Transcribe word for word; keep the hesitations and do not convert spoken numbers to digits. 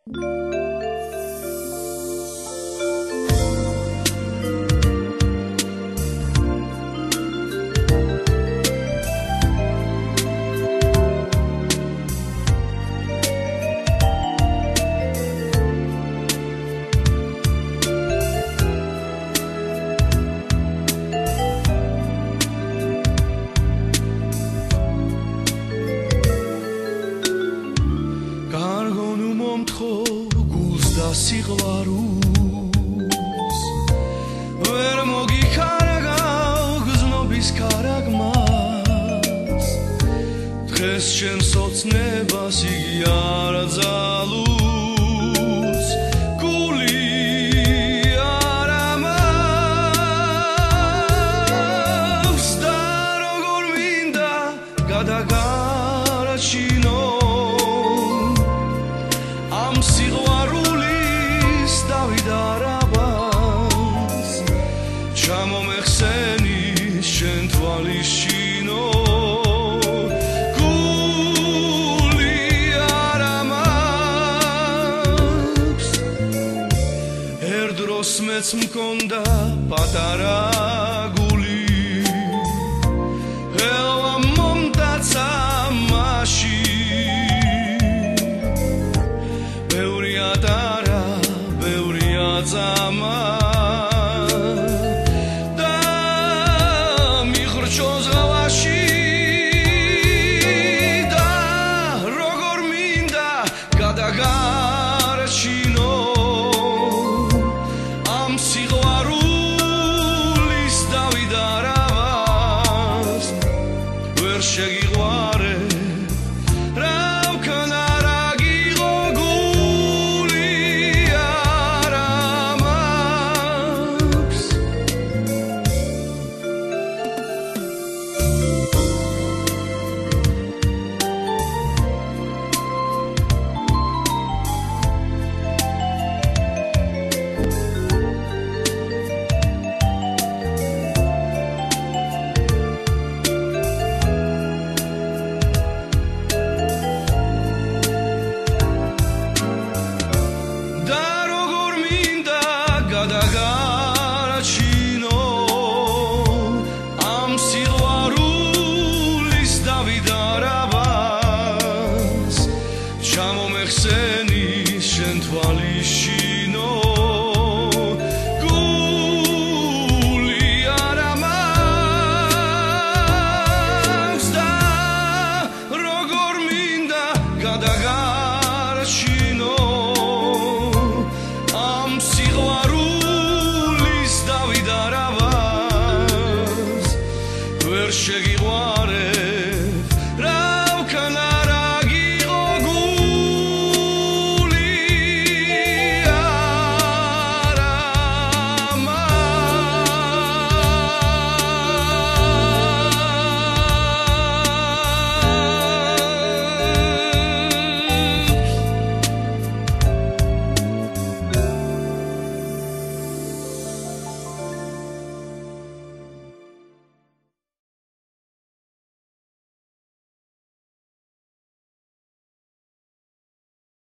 სიყვარულს ვერ მოგიქარაგავ გზნობის ქარაგმას დღეს შენ სოცნებას იგი არ ძალუს გული არ ამავს და როგორ მინდა გადაგარჩინო ამ სიყვარულის დავიდარაბას ჩამომეხსენი შენ თვალის შინო გული არ ამაქვს ერდროს მეც მქონდა პატარა გული ელვა მომტაცა მაშინ ბევრი ატარა ბევრი აწამა და მიხრჩო ზღვაში და როგორ მინდა გადაგარჩინო ამ სიყვარულის დავიდარაბას ვერ შეგიყვარე გადაგარჩინო ამ სიყვარულის დავიდარაბას ჩამომეხსენი შენ თვალის შინო